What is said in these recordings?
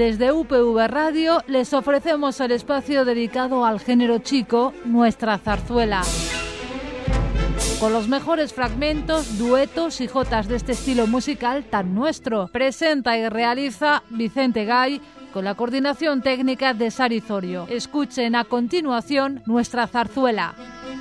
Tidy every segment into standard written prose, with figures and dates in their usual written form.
Desde UPV Radio les ofrecemos el espacio dedicado al género chico, Nuestra Zarzuela. Con los mejores fragmentos, duetos y jotas de este estilo musical tan nuestro. Presenta y realiza Vicente Gay con la coordinación técnica de Sari Zorio. Escuchen a continuación Nuestra Zarzuela.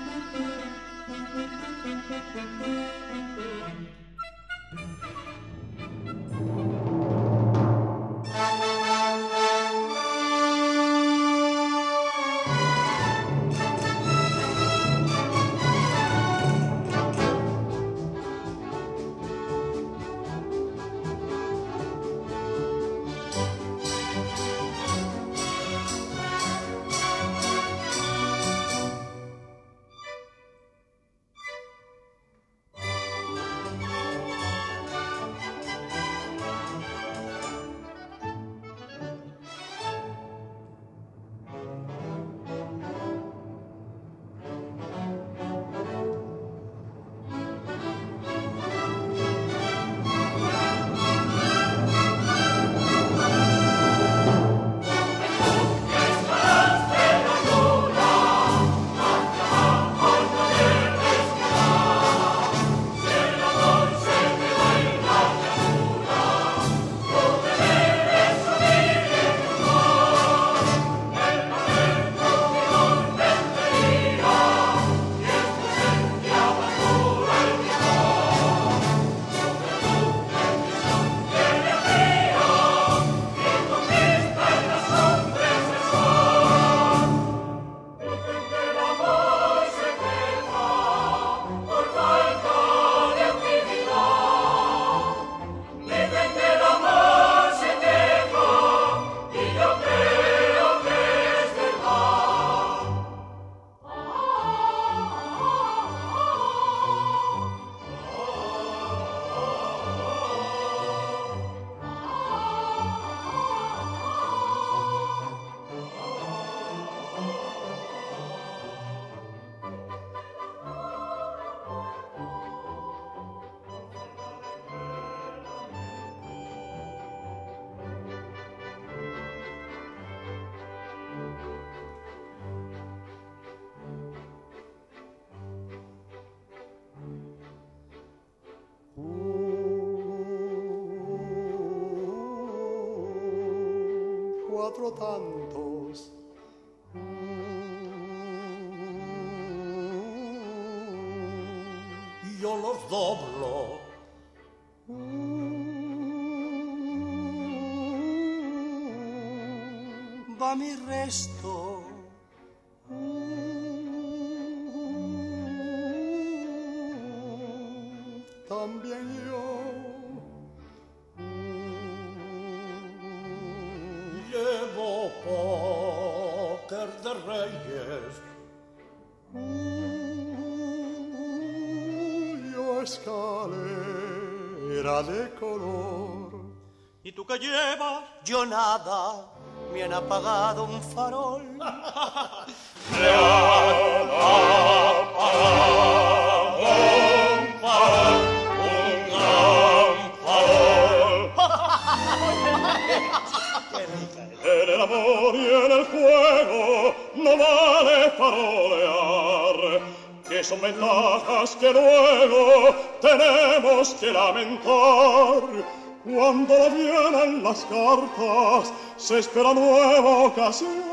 Cuatro tantos y yo los doblo. Va mi resto. También yo. Llevo póker de reyes. Yo escalera de color. ¿Y tú qué llevas? Yo nada, me han apagado un farol. Me han apagado un farol, un gran farol. En el amor y en el juego no vale farolear, que son ventajas que luego tenemos que lamentar. Cuando no vienen las cartas, se espera nueva ocasión.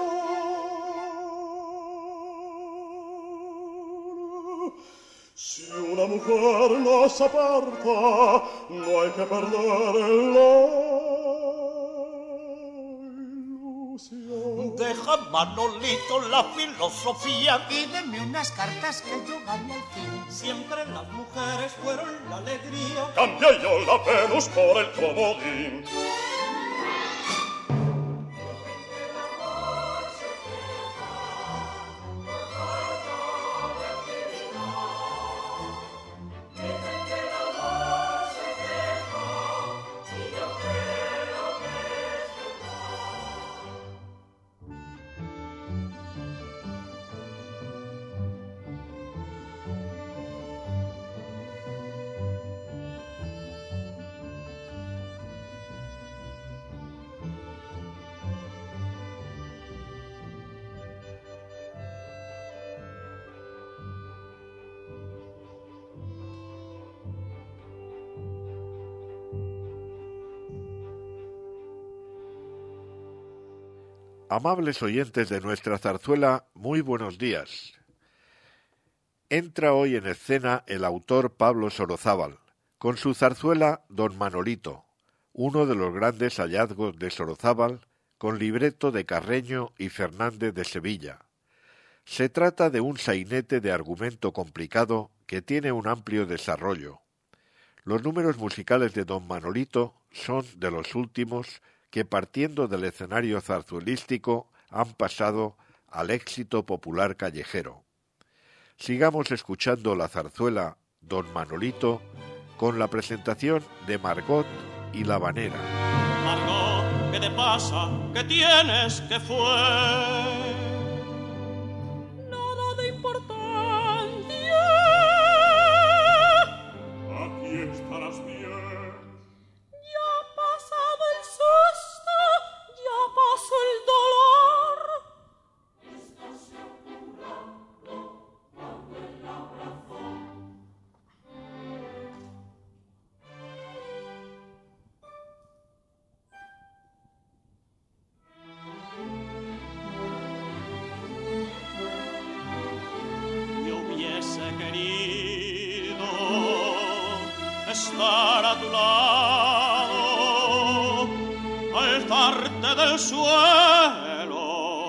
Si una mujer nos aparta, no hay que perder Deja, Manolito, la filosofía. Pídeme unas cartas que yo gane al fin. Siempre las mujeres fueron la alegría. Cambié yo la Venus por el comodín. Amables oyentes de nuestra zarzuela, muy buenos días. Entra hoy en escena el autor Pablo Sorozábal, con su zarzuela Don Manolito, uno de los grandes hallazgos de Sorozábal, con libreto de Carreño y Fernández de Sevilla. Se trata de un sainete de argumento complicado que tiene un amplio desarrollo. Los números musicales de Don Manolito son de los últimos que, partiendo del escenario zarzuelístico, han pasado al éxito popular callejero. Sigamos escuchando la zarzuela Don Manolito con la presentación de Margot y la Habanera. Margot, ¿qué te pasa? ¿Qué tienes? ¿Qué fue? Nada de importancia. Aquí estarás bien. Ya ha pasado el susto, ya pasó el dolor. Estás apurando cuando él la abrazó. Yo hubiese querido estar a tu lado, alzarte del suelo,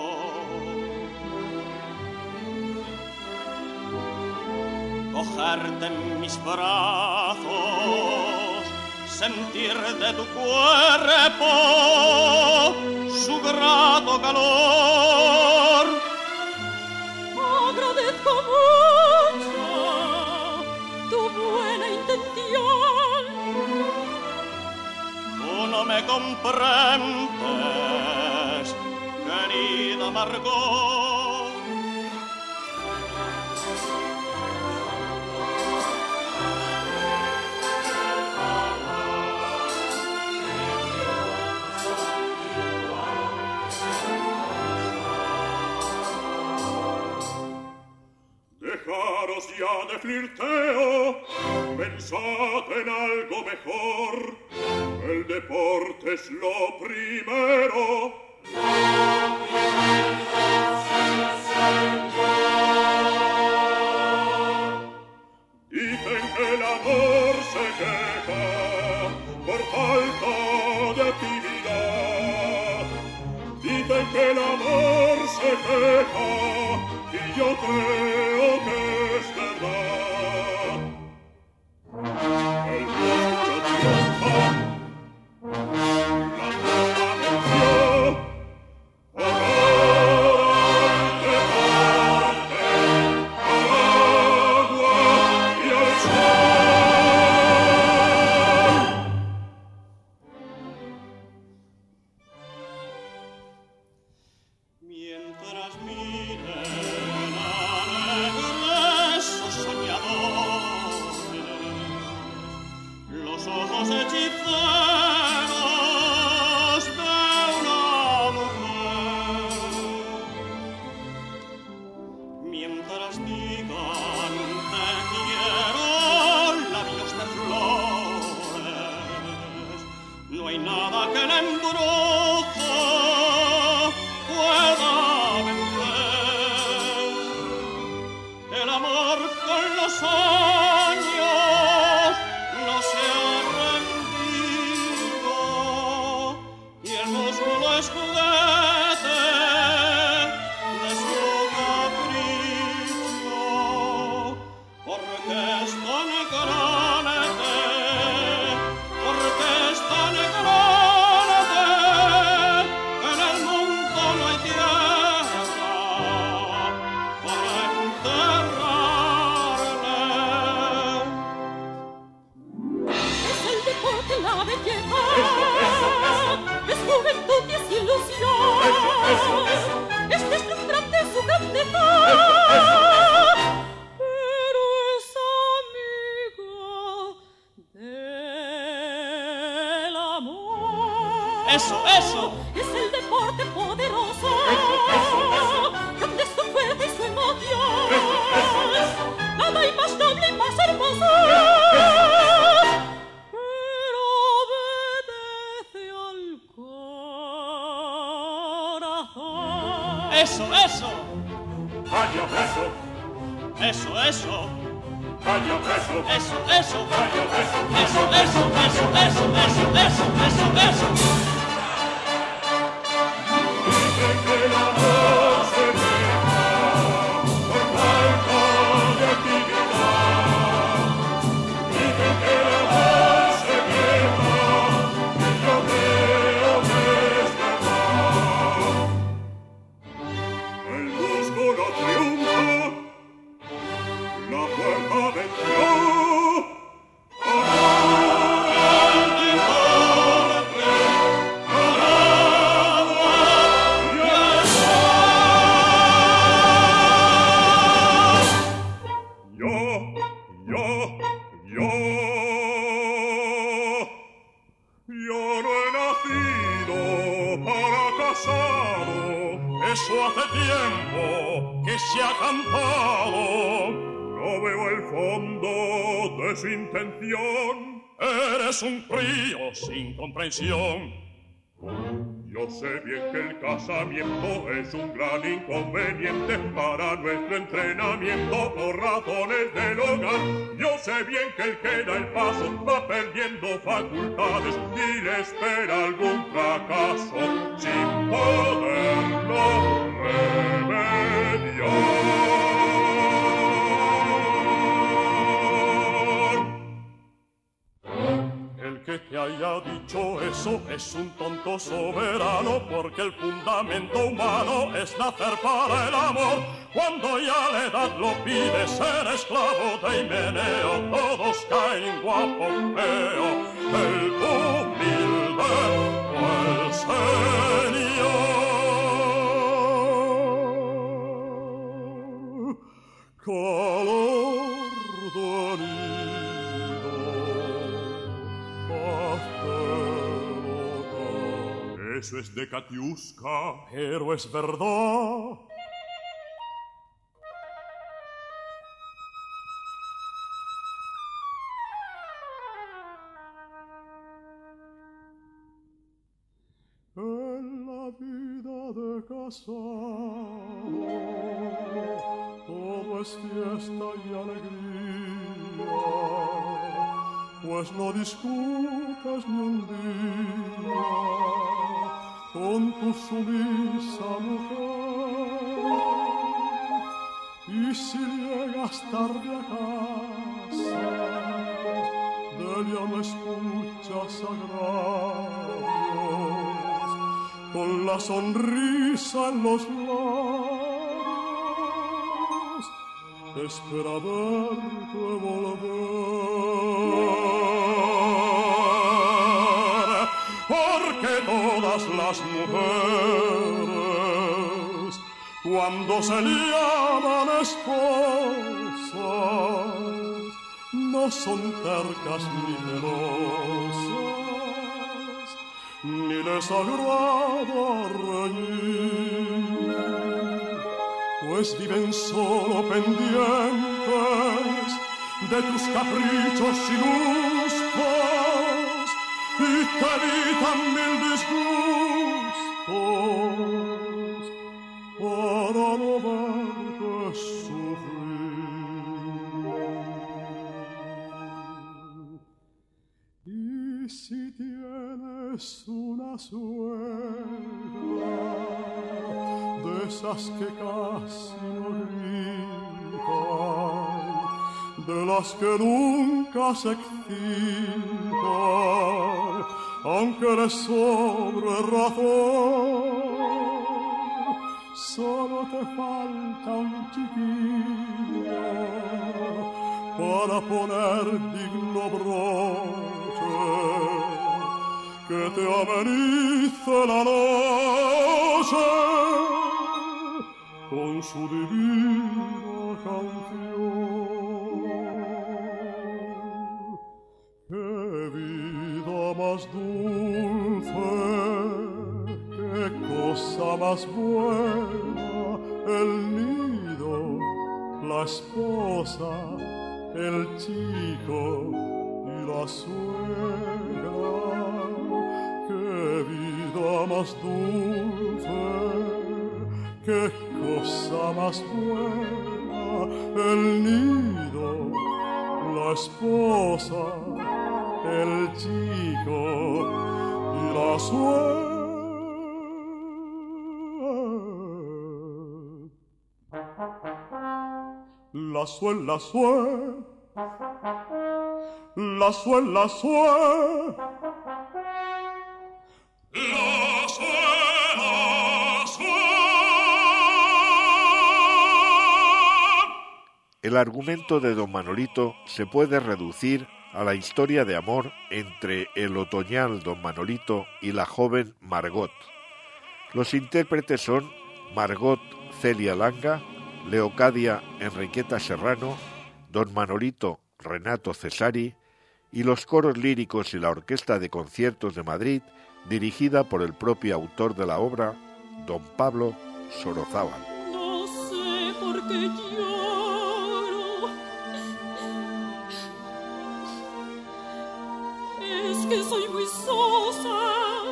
cogerte en mis brazos, sentir de tu cuerpo su grato calor. Agradezco mucho tu buena intención. Tú no me comprendes, querida Margot. Dejaros ya de flirteo, pensad en algo mejor. El deporte es lo primero. Dicen que el amor se queja por falta de actividad. Dicen que el amor se queja y yo creo que es verdad. El mucho triunfa, la flama venció, al agua y al sol. Mientras miren a Eso, eso. Vaya preso. Eso, eso. Vaya preso. Eso, eso. Vaya preso. Eso, eso, eso, eso, eso, eso, eso, eso. Dicen que el amor se deja por falta de actividad. Dicen que el amor se deja y yo creo que es verdad. El músculo triunfa, la fuerza venció. Yo no he nacido para casado. Eso hace tiempo que se ha cantado. No veo el fondo de su intención. Eres un frío sin comprensión. Yo sé bien que el casamiento es un gran inconveniente para nuestro entrenamiento por razones del hogar. Yo sé bien que el que da el paso va perdiendo facultades y le espera algún fracaso sin poderlo remediar. El que te haya dicho eso es un tonto soberano, porque el fundamento humano es nacer para el amor. Cuando ya la edad lo pide, ser esclavo de Himeneo, todos caen guapo feo, el humilde o el señor. Calor de Eso es de Katiuska, pero es verdad. En la vida de casado todo es fiesta y alegría, pues no discutas ni un día con tu sumisa mujer. Y si llegas tarde a casa, de ella no escuchas agravios, con la sonrisa en los labios, espera verte volver. Porque todas las mujeres, cuando se llaman esposas, no son tercas ni celosas, ni les agrada reñir, pues viven solo pendientes de tus caprichos y gustos, y te evitan mil disgustos para no verte sufrir. Y si tienes una suegra de esas que casi no gritan, de las que nunca se excitan, aunque les sobre razón, solo te falta un chiquillo para poner digno broche que te amenice la noche con su divina canción. ¡Qué vida más dulce! ¡Qué cosa más buena! El nido, la esposa, el chico y la suegra. ¡Qué vida más dulce! qué cosa más buena, el nido, la esposa, el chico y la suerte. La suerte, la suerte, la suerte, la suerte. La suerte, la suerte. El argumento de don Manolito se puede reducir a la historia de amor entre el otoñal don Manolito y la joven Margot. Los intérpretes son Margot Celia Langa, Leocadia Enriqueta Serrano, don Manolito Renato Cesari y los coros líricos y la Orquesta de Conciertos de Madrid, dirigida por el propio autor de la obra, don Pablo Sorozábal. No sé por qué lloro, es que soy muy sosa.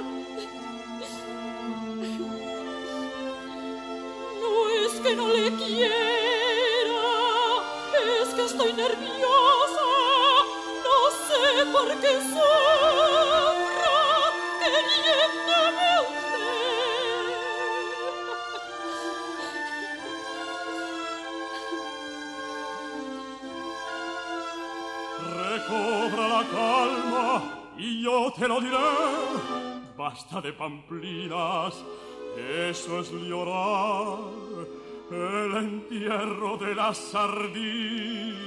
No es que no le quiera, es que estoy nerviosa. No sé por qué sufro queriéndome usted. Recobra la calma y yo te lo diré. Basta de pamplinas, eso es llorar, el entierro de la sardina.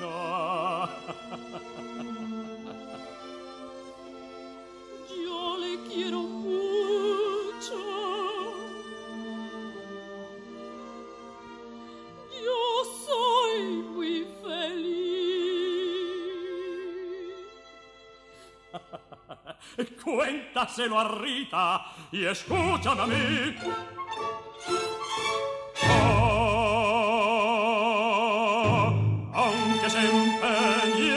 Yo le quiero mucho. Yo soy muy feliz. Cuéntaselo a Rita y escúchame a mí. Aunque se empeñe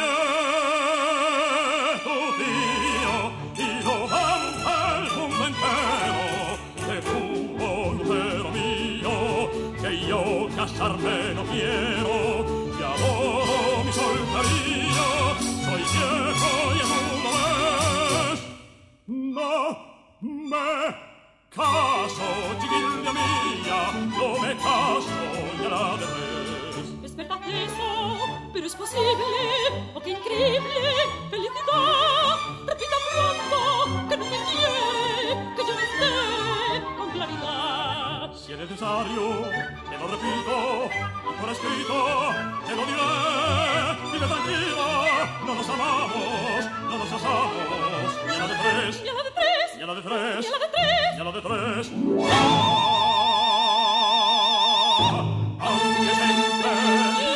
tu tío y lo manda el mundo entero, te juro, lucero mío, que yo casarme no quiero, que adoro mi soltería, soy viejo y en un mes no me caso, chiquilla mía, no me caso y a la de tres. Es verdad eso, pero es posible, oh qué increíble felicidad. Repita pronto que no me quiere, que yo me enteré con claridad. Si es necesario, te lo repito, y por escrito te lo diré. Vive tranquila, no nos amamos, no nos asamos, ni a la de tres, Y a la de tres, ni a la de tres, y a la de tres. ni a la de tres. Aunque se empeñe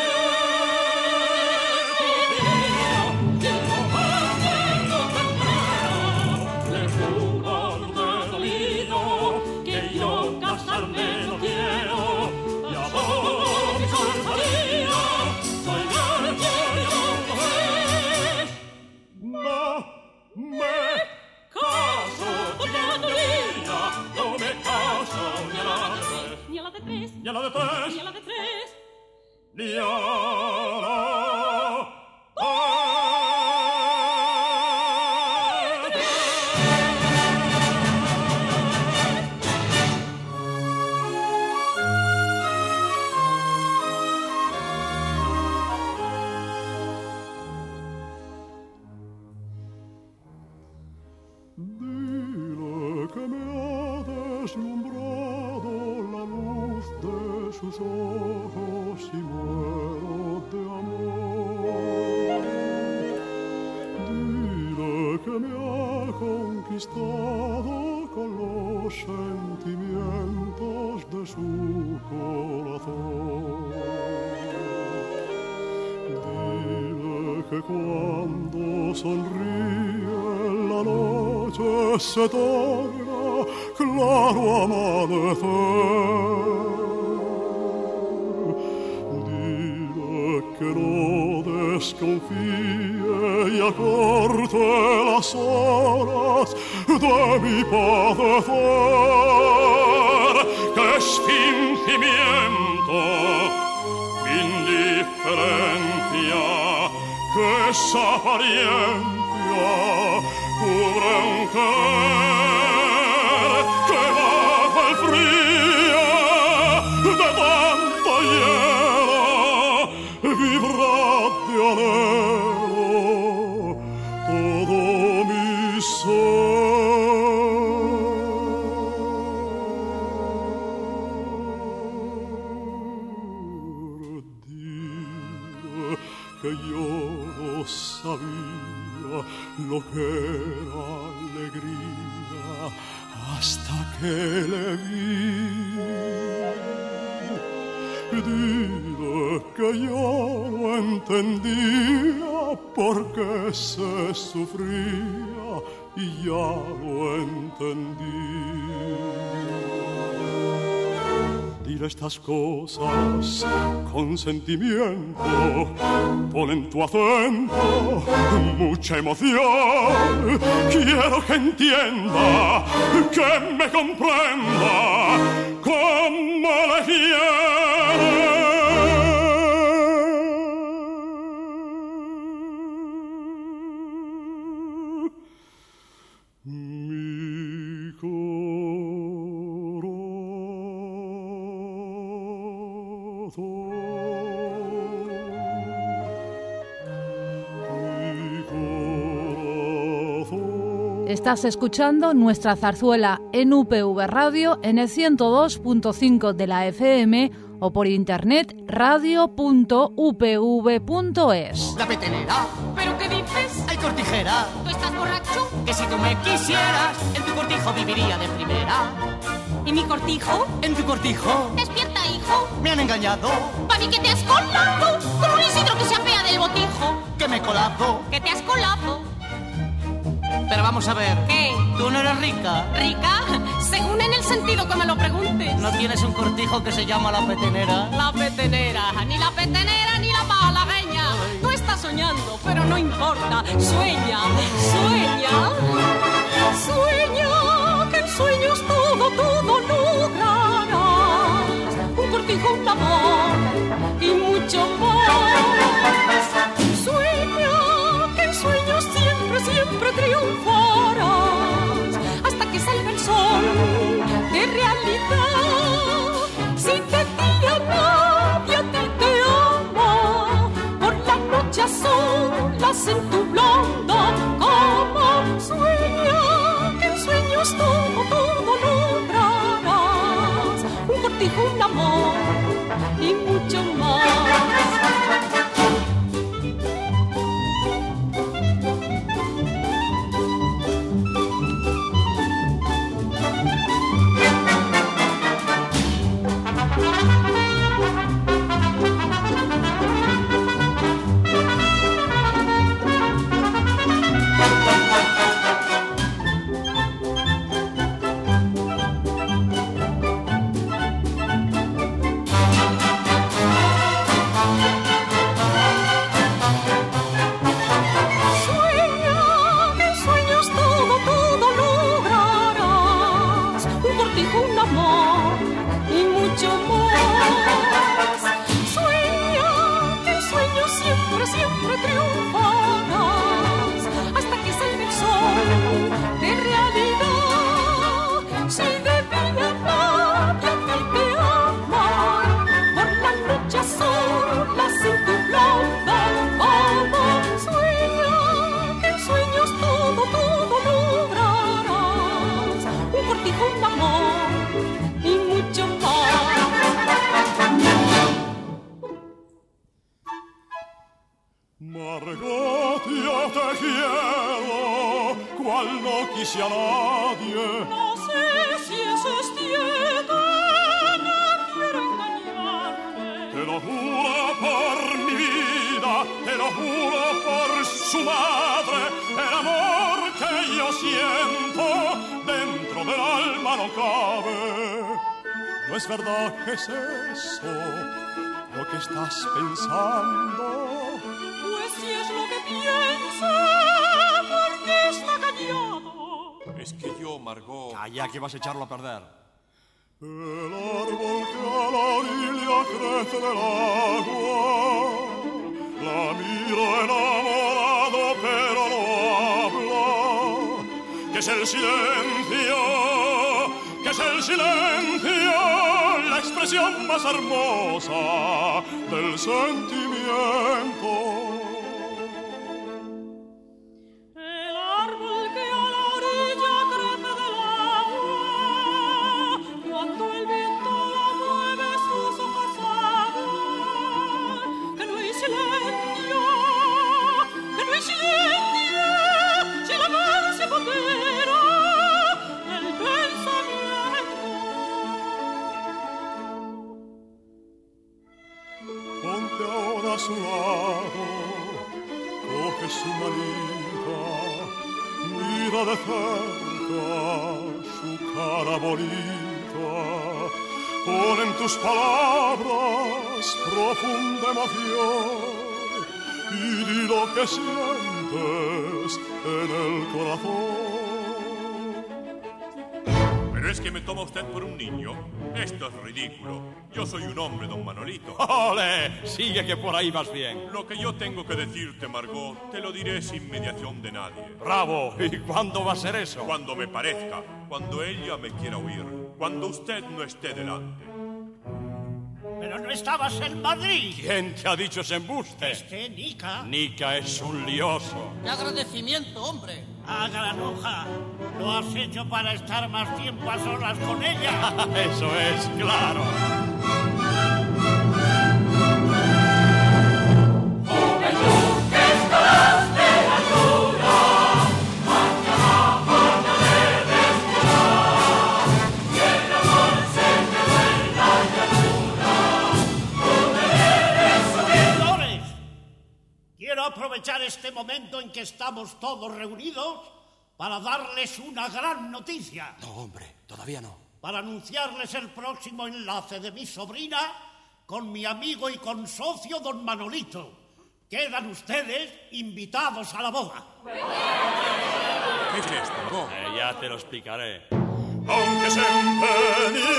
tu tío, y lo mande el mundo entero, le juro, lucero mío, que yo casarme no quiero, y adoro mi soltería, soy viejo y no me caso, chiquilla, no me caso ni a la de tres, Ni a la de tres, ni a la de tres, ni a la de tres. ni a la de tres. Dile que me ha deslumbrado la luz de sus ojos y muero de amor. Dile que me ha conquistado con los sentimientos de su corazón. Dile que cuando sonríe la noche se torna claro amanecer. Dile que no desconfíe y acorte las horas de mi padecer, que es fin sentimiento, indiferencia, que esa apariencia cubre un querer que bajo el frío de tanto hielo vibra de anhelo todo mi ser. Que yo no sabía lo que era alegría hasta que le vi. Dile que yo no entendía por qué se sufría y ya lo entendí. Dile estas cosas con sentimiento, pon en tu acento mucha emoción. Quiero que entienda, que me comprenda cómo le quiero. Estás escuchando nuestra zarzuela en UPV Radio en el 102.5 de la FM o por internet radio.upv.es. La petenera. ¿Pero qué dices? Hay cortijera. ¿Tú estás borracho? Que si tú me quisieras, en tu cortijo viviría de primera. ¿Y mi cortijo? En tu cortijo Despierta, hijo. me han engañado. ¿Para mí que te has colado? Como un Isidro que se apea del botijo. Que me he colado. ¿Que te has colado? Pero vamos a ver. ¿Qué? ¿Tú no eres rica? ¿Rica? Según en el sentido que me lo preguntes. ¿No tienes un cortijo que se llama la petenera? La petenera, ni la petenera ni la malagueña. Tú estás soñando, pero no importa. Sueña, sueña. Sueña, que en sueños todo lograrás. Un cortijo, un amor y mucho más. Sueña, que en sueños siempre triunfarás. Hasta que salga el sol de realidad. Si te tira nadie a ti te ama. Por la noche a solas en tu blonda cama. Sueña, que en sueños todo lograrás. Un cortijo, un amor y mucho más. Margot, yo te quiero, cual no quise a nadie. No sé si eso es cierto, no quiero engañarme. Te lo juro por mi vida, te lo juro por su madre. El amor que yo siento dentro del alma no cabe. No es verdad que es eso lo que estás pensando. Pues si es lo que piensa, ¿por qué está callado? Es que yo, Margot... Calla, que vas a echarlo a perder. El árbol que a la orilla crece del agua, la miro enamorado pero no habla, que es el silencio, la expresión más hermosa del sentimiento. El árbol que a la orilla crece del agua, cuando el viento lo mueve sus hojas hablan, que no hay silencio, si el amor se apodera del pensamiento. Ponte ahora a su lado, coge su manita, mira de cerca su cara bonita, pon en tus palabras profunda emoción y di lo que sientes en el corazón. ¿Pero es que me toma usted por un niño? Esto es ridículo. Yo soy un hombre, don Manolito. ¡Ole! Sigue que por ahí vas bien. Lo que yo tengo que decirte, Margot, te lo diré sin mediación de nadie. ¡Bravo! ¿Y cuándo va a ser eso? Cuando me parezca, cuando ella me quiera oír, cuando usted no esté delante. Pero no estabas en Madrid. ¿Quién te ha dicho ese embuste? Nica. Nica es un lioso. ¡Qué agradecimiento, hombre! Ah, granuja, lo has hecho para estar más tiempo a solas con ella. Eso es claro. Quiero aprovechar este momento en que estamos todos reunidos para darles una gran noticia. No, hombre, todavía no. Para anunciarles el próximo enlace de mi sobrina con mi amigo y consocio don Manolito. Quedan ustedes invitados a la boda. ¿Qué es esto, Margot? Ya te lo explicaré. Aunque se empeñe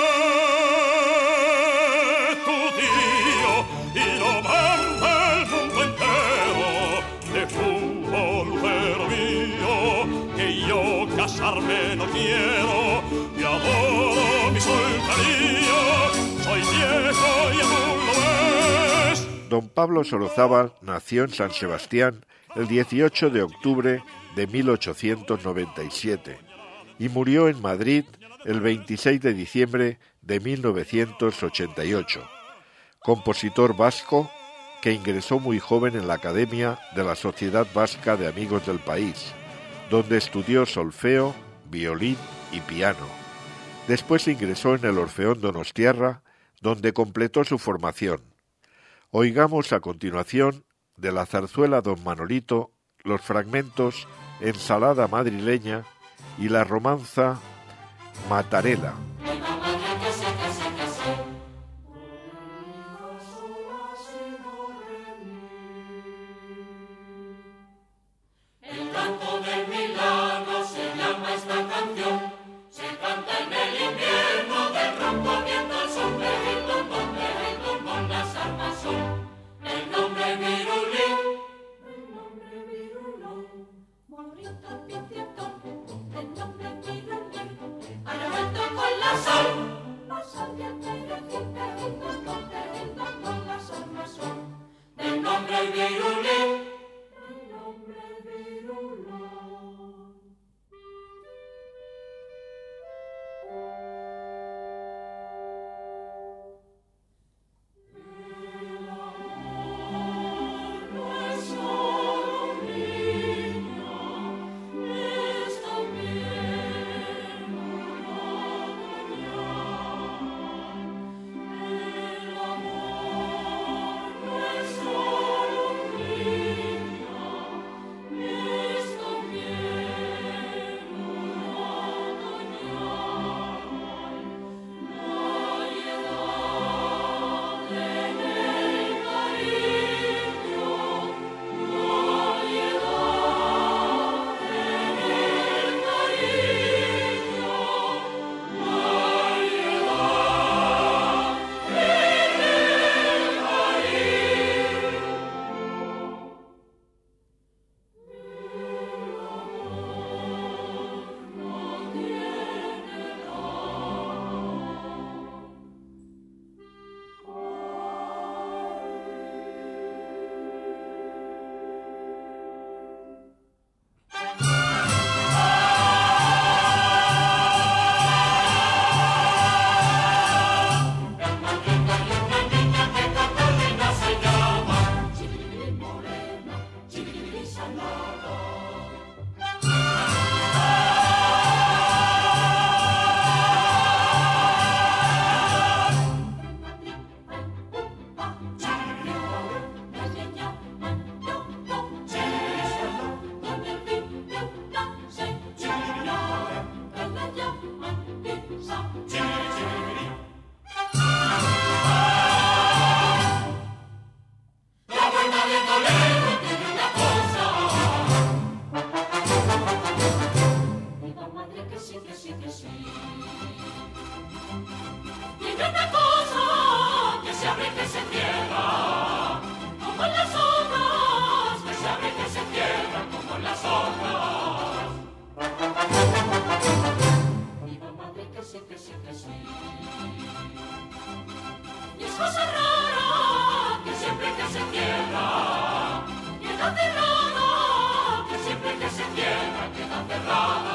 tu tío y lo manda el mundo entero de fútbol, lucero mío, que yo casarme no quiero, te adoro mi solterío, soy viejo y aún lo ves. Don Pablo Sorozábal nació en San Sebastián el 18 de octubre de 1897 y murió en Madrid el 26 de diciembre de 1988. Compositor vasco que ingresó muy joven en la Academia de la Sociedad Vasca de Amigos del País, donde estudió solfeo, violín y piano. Después ingresó en el Orfeón Donostiarra, donde completó su formación. Oigamos a continuación de la zarzuela Don Manolito los fragmentos Ensalada madrileña y la romanza Matarela. Con las cosa rara que siempre que se cierra queda cerrada, que siempre que se cierra queda cerrada.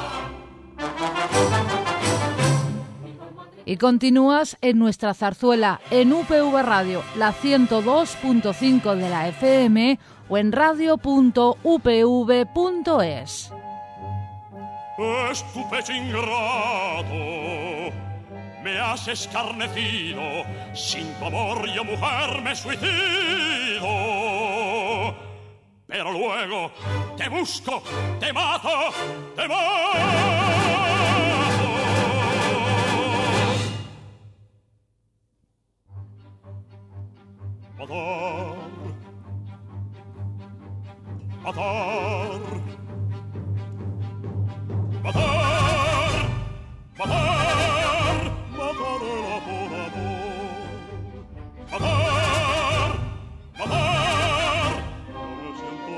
Y continúas en nuestra zarzuela en UPV Radio, la 102.5 de la FM o en radio.upv.es. Es tu pecho ingrato, me has escarnecido, sin tu amor yo mujer me suicido. Pero luego te busco, te mato, te mato. Matar, matar, matar, matar, matarla por amor. Matar, matar, no me siento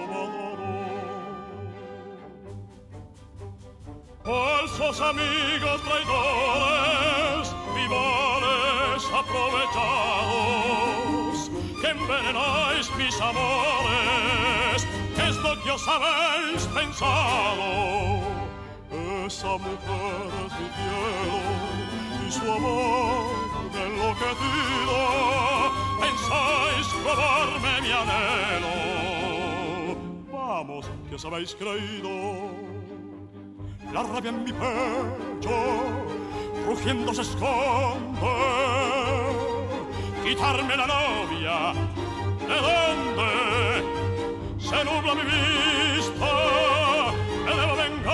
matador. Falsos amigos traidores, rivales aprovechados, que envenenáis mis amores. ¿Qué es lo que os habéis pensado? Esa mujer es mi cielo y su amor enloquecido. ¿Pensáis robarme mi anhelo? Vamos, que os habéis creído. La rabia en mi pecho rugiendo se esconde. Quitarme la novia, ¿de dónde? Se nubla mi vista, me debo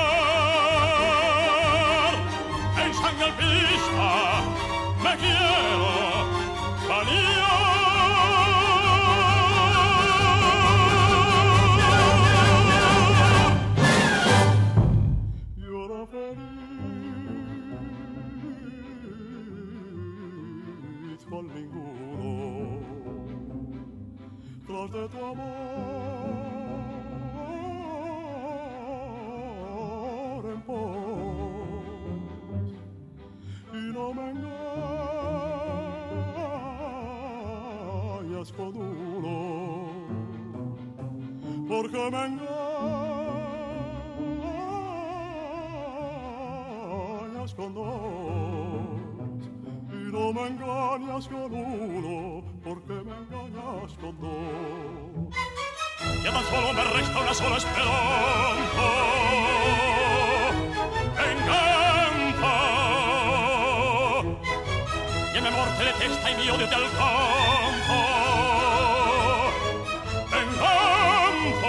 vengar. En sangre alpista me quiero bañar. Y ahora feliz con ninguno, tras de tu amor. Y no me engañas con uno, porque me engañas con dos. Y no me engañas con uno, porque me engañas con dos. Ya tan solo me resta una sola esperanza. Venganza, que mi amor te detesta y mi odio te alcanza. Venganza,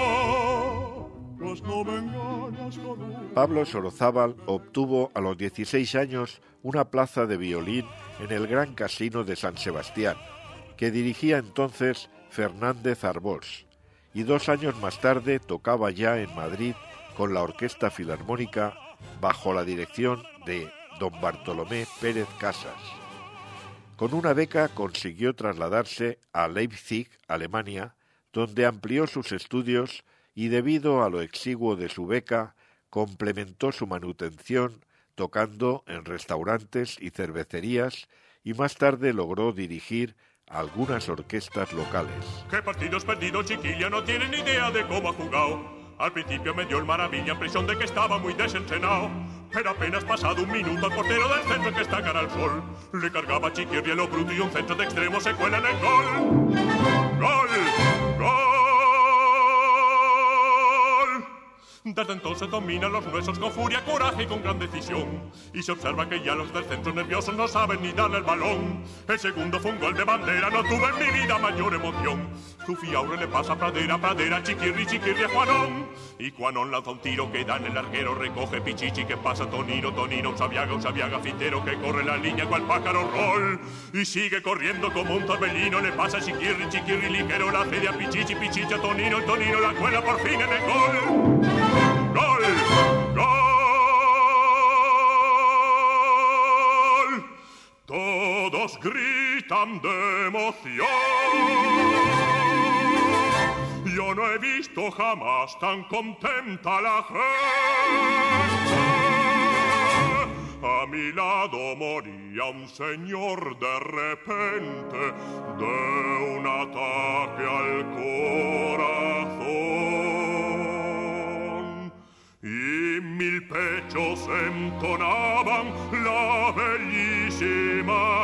pues no me engañas con un... Pablo Sorozábal obtuvo a los 16 años una plaza de violín en el Gran Casino de San Sebastián, que dirigía entonces Fernández Arbós, y 2 años más tarde tocaba ya en Madrid con la Orquesta Filarmónica bajo la dirección de don Bartolomé Pérez Casas. Con una beca consiguió trasladarse a Leipzig, Alemania, donde amplió sus estudios y debido a lo exiguo de su beca, complementó su manutención tocando en restaurantes y cervecerías y más tarde logró dirigir algunas orquestas locales. ¿Qué partidos perdidos, chiquilla? No tienen idea de cómo ha jugado. Al principio me dio el maravilla impresión de que estaba muy desentrenado, pero apenas pasado un minuto al portero del centro que está cara al sol le cargaba Chiquirri en lo bruto y un centro de extremo se cuela en el gol. ¡Gol! ¡Gol! Desde entonces domina los nuestros con furia, coraje y con gran decisión. Y se observa que ya los del centro nerviosos no saben ni darle el balón. El segundo fue un gol de bandera, no tuve en mi vida mayor emoción. Zufiaure le pasa a Pradera, Pradera, Chiquirri, Chiquirri a Juanón. Y Juanón lanza un tiro que da en el larguero, recoge Pichichi que pasa Tonino, Tonino, un Sabiaga, Fitero que corre la línea cual pájaro rol. Y sigue corriendo como un torbellino, le pasa a Chiquirri, Chiquirri ligero, la cede a Pichichi, Pichichi a Tonino, y Tonino la cuela por fin en el gol. ¡Gol! ¡Gol! Todos gritan de emoción. Yo no he visto jamás tan contenta la gente. a mi lado moría un señor de repente de un ataque al corazón. Y 1000 pechos entonaban la bellísima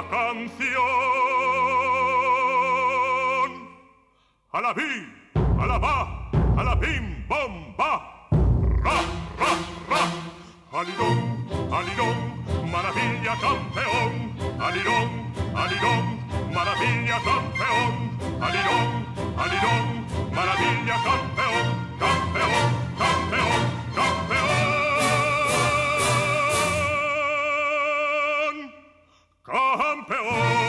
canción. A la vi, a la va, a la bim, bom, ba, ra, ra, ra. Alirón, alirón, maravilla campeón. Alirón, alirón, maravilla campeón. Alirón, alirón, maravilla campeón. Campeón, campeón, campeón. Campeón.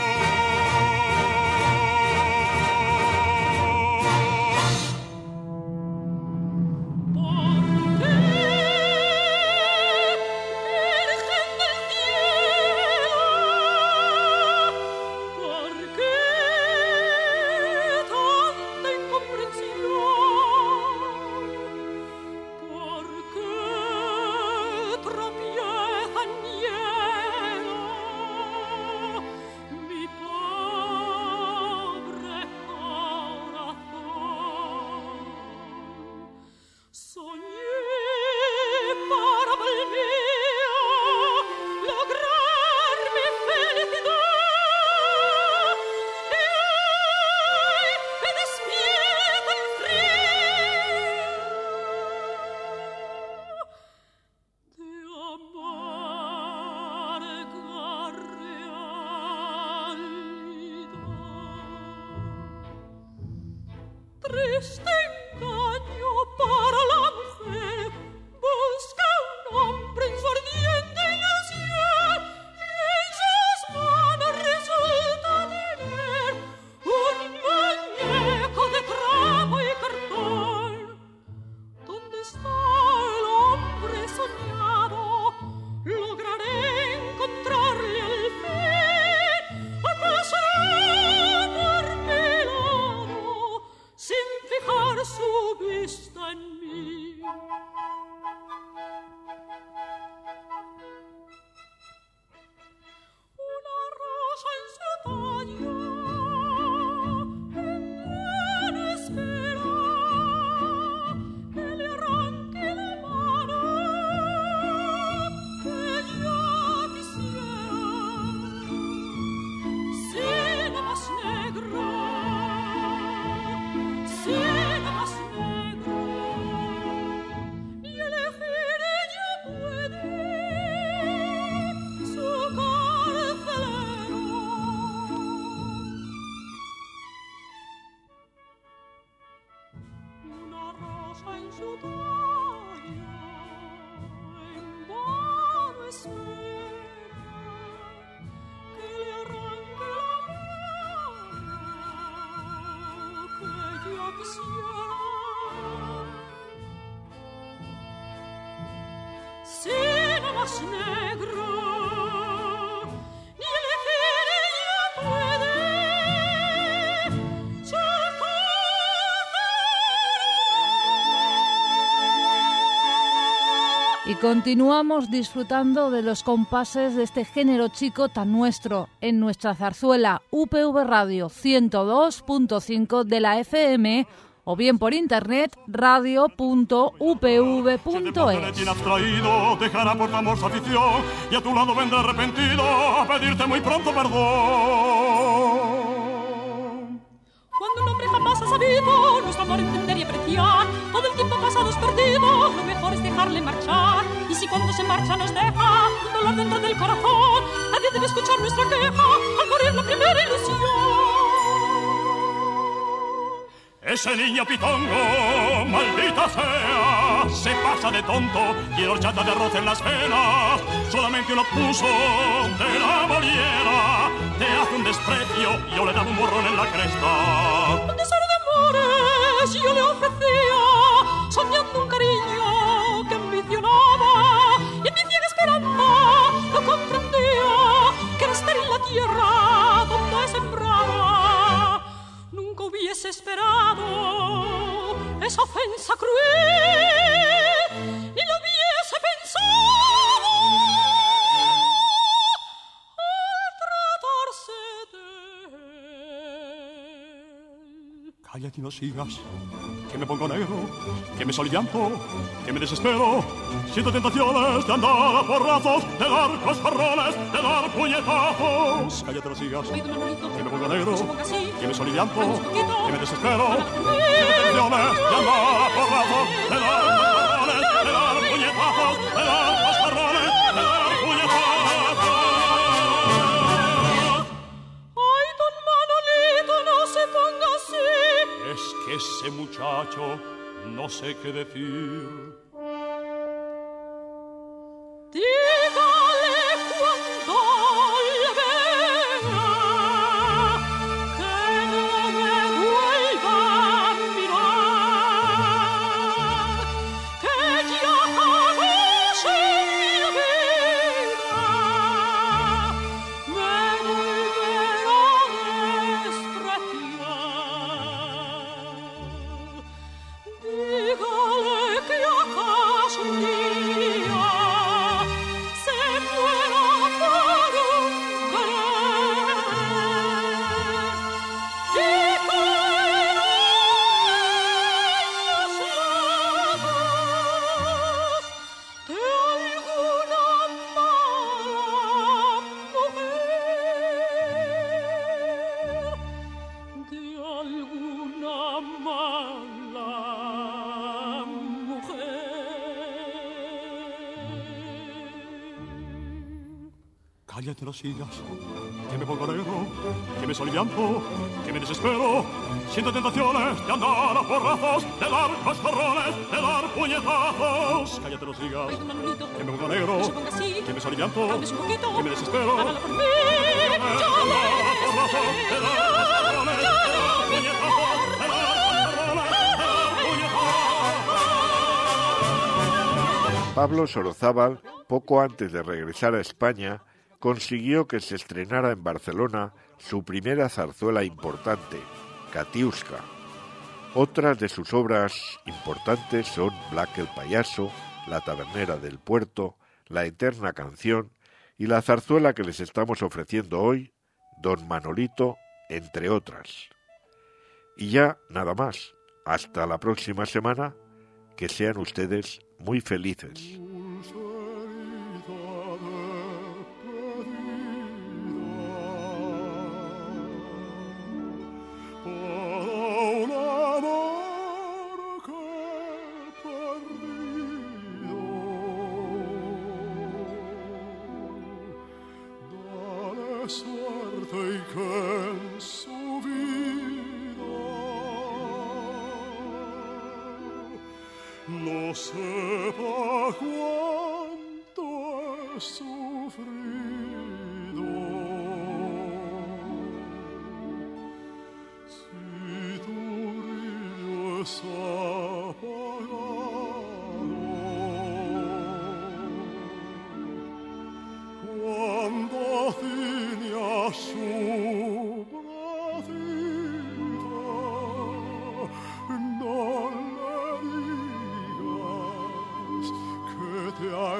Triste engaño para la mujer, busca un hombre en su ardiente ilusión, y en sus manos resulta tener un muñeco de trapo y cartón. ¿Dónde está el hombre soñado? Lograré encontrarle al fin, o pasará por mi lado sin fijar su vista en mí. Una rosa en su tallo, en vano espera que le arranque la mano que yo quisiera. Siena más negro, siena más negro, y elegir ella puede su carcelero. Una rosa en su tallo, en vano espera que le arranque la mano que yo quisiera. Siena más negro, ni elegir ella puede su Y continuamos disfrutando de los compases de este género chico tan nuestro en nuestra zarzuela UPV Radio 102.5 de la FM o bien por internet radio.upv.es. Tienes traído, dejará por tu amor su afición y a tu lado vendrá arrepentido a pedirte muy pronto perdón. Cuando un hombre jamás ha sabido nuestro amor entender y apreciar, todo el tiempo pasado es perdido, lo mejor es dejarle marchar. Y si cuando se marcha nos deja un dolor dentro del corazón, nadie debe escuchar nuestra queja al morir la primera ilusión. Ese niño pitongo, maldita sea, se pasa de tonto y el horchata de arroz en las venas. Solamente uno puso de la moliera, te hace un desprecio y yo le daba un borrón en la cresta. Un tesoro de amores yo le ofrecía, soñando un cariño que ambicionaba, y en mi ciega esperanza no comprendía que era estéril la tierra donde sembraba. Nunca hubiese esperado esa ofensa cruel, ni lo hubiese pensado. Cállate y no sigas, que me pongo negro, que me solivianto, que me desespero. Siento tentaciones de andar a porrazos, de dar coscorrones, de dar puñetazos. Cállate, no sigas, que me pongo negro, que me solivianto, que me desespero. Siento tentaciones de andar a porrazos, de dar coscorrones, de dar puñetazos, de dar coscorrones, de dar puñetazos. Ay, don Manolito, no se ponga así. Es que ese muchacho no sé qué decir. Dígale cuando le vea que no me vuelva a mirar, que ya jamás en mi vida me volverá a despreciar. Dígale que acaso un día se muera por un querer y caerá en las manos de alguna mala mujer, de alguna mala mujer. Cállate, no sigas, que me pongo negro, que me solivianto, que me desespero. Siento tentaciones de andar a porrazos, de dar coscorrones, de dar puñetazos. Cállate, no sigas, que me pongo negro, que me solivianto, que me desespero. Hágalo por mí, De andar a porrazos, de dar coscorrones, de dar puñetazos, de dar coscorrones, de dar puñetazos. Pablo Sorozábal, poco antes de regresar a España, consiguió que se estrenara en Barcelona su primera zarzuela importante, Katiuska. Otras de sus obras importantes son Black el payaso, La tabernera del puerto, La eterna canción y la zarzuela que les estamos ofreciendo hoy, Don Manolito, entre otras. Y ya nada más. Hasta la próxima semana. Que sean ustedes muy felices. Suerte y que en su vida no sepa cuánto he sufrido. Si tu brillo es apagado, cuando ciña su bracito, no le digas que te ha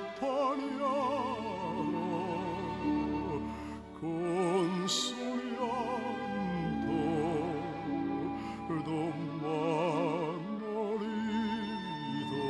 empañado con su llanto, don Manolito.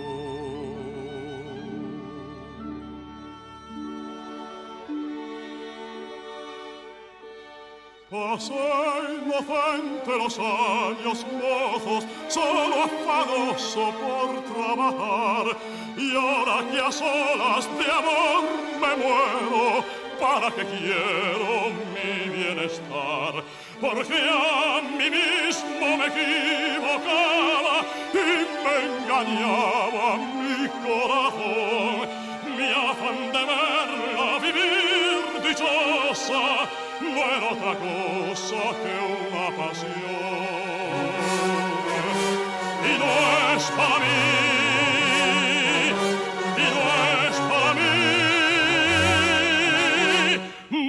Pasé inocente los años mozos, solo afagoso por trabajar, y ahora que a solas de amor me muero, ¿para qué quiero mi bienestar? Porque a mí mismo me equivocaba y me engañaba mi corazón, mi afán de verla vivir dichosa no era otra cosa que una pasión. Y no es para mí, y no es para mí.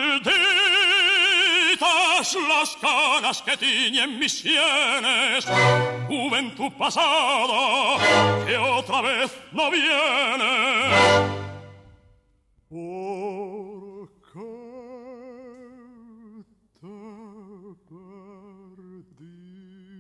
Malditas las canas que tiñen mis sienes, juventud pasada que otra vez no viene. Porque te perdí.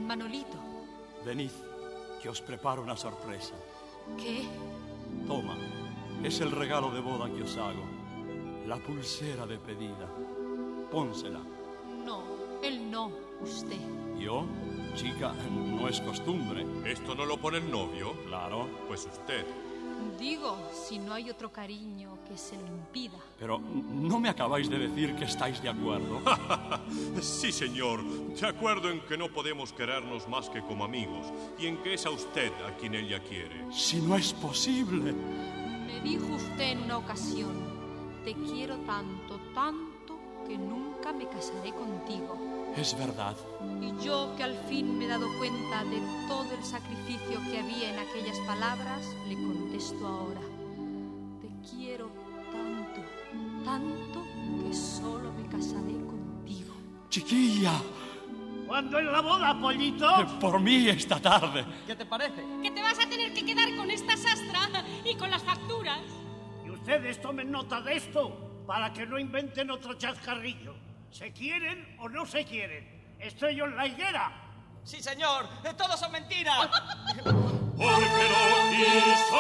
Manolito. Venid, que os preparo una sorpresa. ¿Qué? Toma, es el regalo de boda que os hago. La pulsera de pedida. Pónsela. No, él no, usted. ¿Yo? Chica, no es costumbre. ¿Esto no lo pone el novio? Claro. Pues usted. Digo, si no hay otro cariño que se lo impida. Pero no me acabáis de decir que estáis de acuerdo. Sí, señor. De acuerdo en que no podemos querernos más que como amigos y en que es a usted a quien ella quiere. Si no es posible. Me dijo usted en una ocasión, te quiero tanto, tanto, que nunca me casaré contigo. Es verdad. Y yo, que al fin me he dado cuenta de todo el sacrificio que había en aquellas palabras, le contesto ahora. Te quiero tanto, tanto, que solo me casaré contigo. Chiquilla. ¿Cuándo es la boda, pollito? Por mí esta tarde. ¿Qué te parece? Que te vas a tener que quedar con esta sastra y con las facturas. Y ustedes tomen nota de esto para que no inventen otro chascarrillo. ¿Se quieren o no se quieren? Estoy yo en la higuera. Sí, señor. Todos son mentiras. Porque no quiso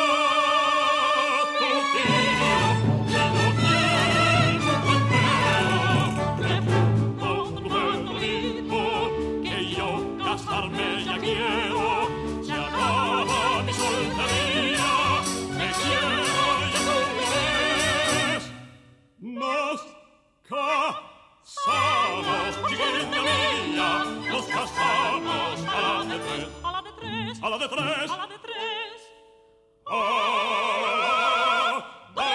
tu tío, y no quiero tu Manolito, que yo casarme ya quiero. Se acaba mi soltería, me quiero ya tú ves. Nos casamos, chiquilla mía, nos casamos a la de tres. A la de tres. A la de tres. A la de tres. A la de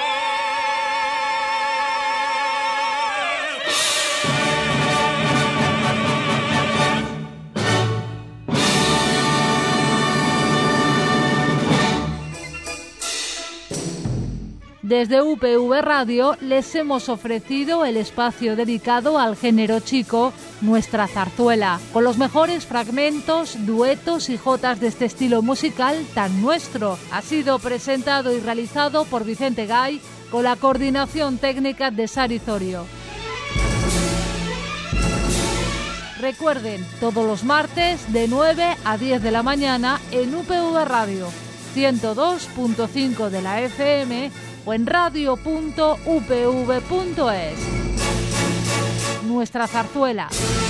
Desde UPV Radio les hemos ofrecido el espacio dedicado al género chico, Nuestra Zarzuela, con los mejores fragmentos, duetos y jotas de este estilo musical tan nuestro. Ha sido presentado y realizado por Vicente Gay, con la coordinación técnica de Sari Zorio. Recuerden, todos los martes de 9 a 10 de la mañana en UPV Radio, 102.5 de la FM o en radio.upv.es. Nuestra Zarzuela.